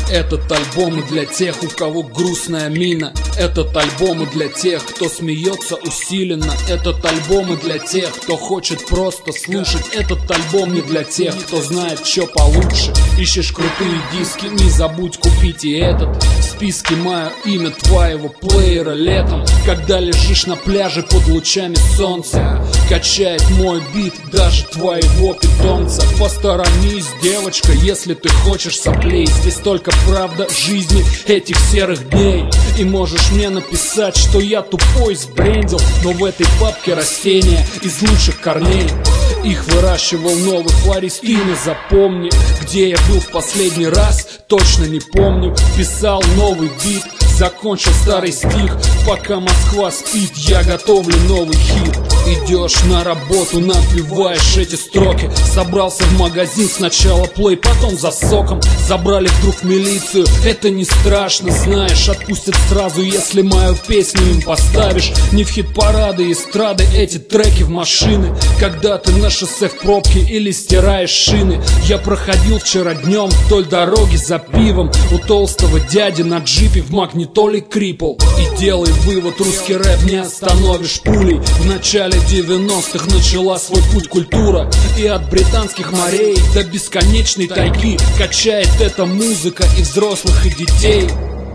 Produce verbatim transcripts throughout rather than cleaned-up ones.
Этот альбом и для тех, у кого грустная мина. Этот альбом и для тех, кто смеется усиленно. Этот альбом и для тех, кто хочет просто слушать. Этот альбом не для тех, кто знает, что получше. Ищешь крутые диски, не забудь купить и этот. В списке мое имя твоего плеера летом, когда лежишь на пляже под лучами солнца. Качает мой бит даже твоего питомца. Посторонись, девочка, если ты хочешь соплей. Здесь только правда жизни этих серых дней. И можешь мне написать, что я тупой сбрендил, но в этой папке растения из лучших корней. Их выращивал новый флорист, имя запомни. Где я был в последний раз, точно не помню. Писал новый бит, закончил старый стих. Пока Москва спит, я готовлю новый хит. Идешь на работу, напеваешь эти строки. Собрался в магазин, сначала плей, потом за соком. Забрали вдруг милицию, это не страшно, знаешь. Отпустят сразу, если мою песню им поставишь. Не в хит-парады, эстрады, эти треки в машины. Когда ты на шоссе в пробке или стираешь шины. Я проходил вчера днем вдоль дороги за пивом у толстого дяди на джипе в магнитоле крипл. И делай вывод, русский рэп не остановишь пулей. В начале девяностых начала свой путь культура. И от британских морей до бесконечной тайги качает эта музыка и взрослых, и детей.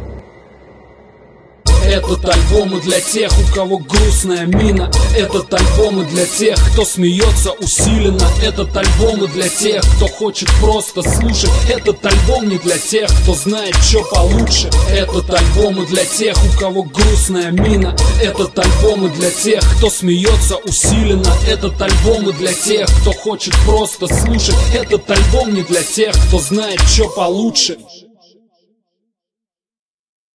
Этот альбом и для тех, у кого грустная мина. Этот альбом и для тех, кто смеется усиленно. Этот альбом и для тех, кто хочет просто слушать. Этот альбом не для тех, кто знает, что получше. Этот альбом и для тех, у кого грустная мина. Этот альбом и для тех, кто смеется усиленно. Этот альбом и для тех, кто хочет просто слушать. Этот альбом не для тех, кто знает, что получше.